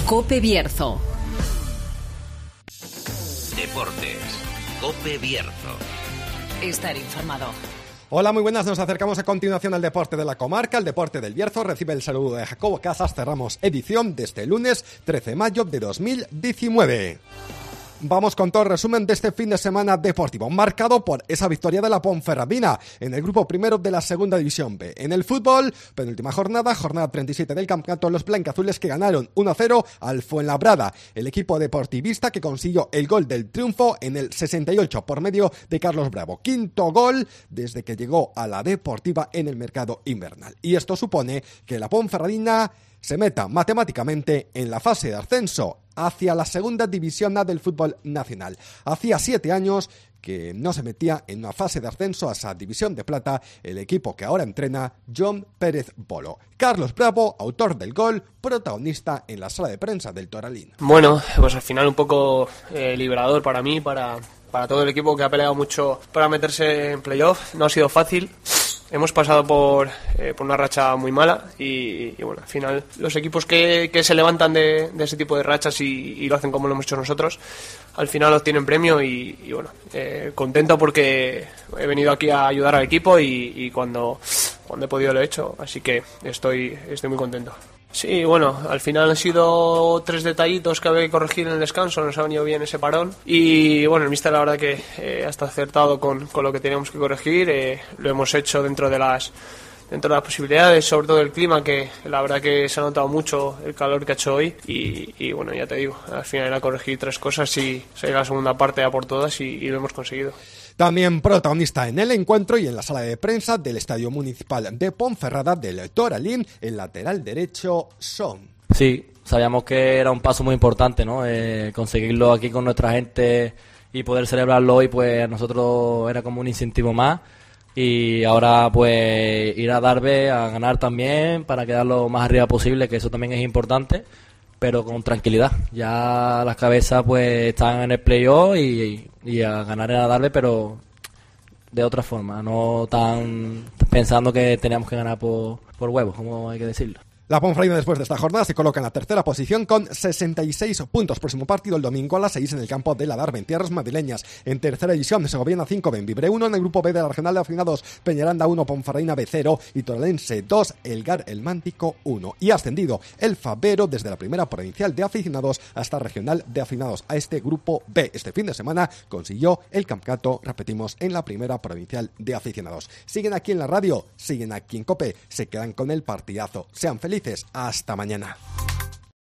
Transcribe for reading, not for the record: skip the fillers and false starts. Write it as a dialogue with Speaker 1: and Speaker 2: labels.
Speaker 1: COPE Bierzo.
Speaker 2: Deportes. COPE Bierzo.
Speaker 1: Estar informado.
Speaker 3: Hola, muy buenas. Nos acercamos a continuación al deporte de la comarca. El deporte del Bierzo recibe el saludo de Jacobo Casas. Cerramos edición de este lunes 13 de mayo de 2019. Vamos con todo el resumen de este fin de semana deportivo, marcado por esa victoria de la Ponferradina en el grupo primero de la segunda división B. En el fútbol, penúltima jornada 37 del campeonato, los blanquiazules que ganaron 1-0 al Fuenlabrada. El equipo deportivista que consiguió el gol del triunfo en el 68 por medio de Carlos Bravo. Quinto gol desde que llegó a la Deportiva en el mercado invernal. Y esto supone que la Ponferradina se meta matemáticamente en la fase de ascenso hacia la segunda división A del fútbol nacional. Hacía 7 años que no se metía en una fase de ascenso a esa división de plata el equipo que ahora entrena John Pérez Bolo. Carlos Bravo, autor del gol, protagonista en la sala de prensa del Toralín.
Speaker 4: Bueno, pues al final un poco liberador para mí, para todo el equipo que ha peleado mucho para meterse en playoff. No ha sido fácil. Hemos pasado por una racha muy mala y bueno, al final los equipos que se levantan de ese tipo de rachas y lo hacen como lo hemos hecho nosotros, al final obtienen premio y bueno, contento porque he venido aquí a ayudar al equipo y cuando he podido lo he hecho, así que estoy muy contento. Sí, bueno, al final han sido 3 detallitos que había que corregir en el descanso, nos ha venido bien ese parón y bueno, el míster la verdad que ha estado acertado con lo que teníamos que corregir, lo hemos hecho dentro de las posibilidades, sobre todo el clima, que la verdad que se ha notado mucho el calor que ha hecho hoy y bueno, ya te digo, al final era corregir 3 cosas y salir a la segunda parte a por todas y lo hemos conseguido.
Speaker 3: También protagonista en el encuentro y en la sala de prensa del Estadio Municipal de Ponferrada del Toralín, el lateral derecho Son.
Speaker 5: Sí, sabíamos que era un paso muy importante, ¿no? Conseguirlo aquí con nuestra gente y poder celebrarlo hoy, pues a nosotros era como un incentivo más. Y ahora pues ir a Darbe a ganar también para quedar lo más arriba posible, que eso también es importante, pero con tranquilidad. Ya las cabezas pues están en el playoff y a ganar en Darbe, pero de otra forma, no tan pensando que teníamos que ganar por huevos, como hay que decirlo.
Speaker 3: La Ponferradina después de esta jornada se coloca en la tercera posición con 66 puntos. Próximo partido el domingo a las 6 en el campo de la Darbe, en tierras madrileñas. En tercera división, Segoviana 5, Benvibre 1. En el grupo B de la regional de aficionados, Peñaranda 1, Ponferradina B 0 y Toralense 2, Elgar el Mántico 1. Y ha ascendido el Fabero desde la primera provincial de aficionados hasta regional de aficionados a este grupo B. Este fin de semana consiguió el campeonato, repetimos, en la primera provincial de aficionados. Siguen aquí en la radio, siguen aquí en COPE, se quedan con el partidazo. Sean felices. Hasta mañana.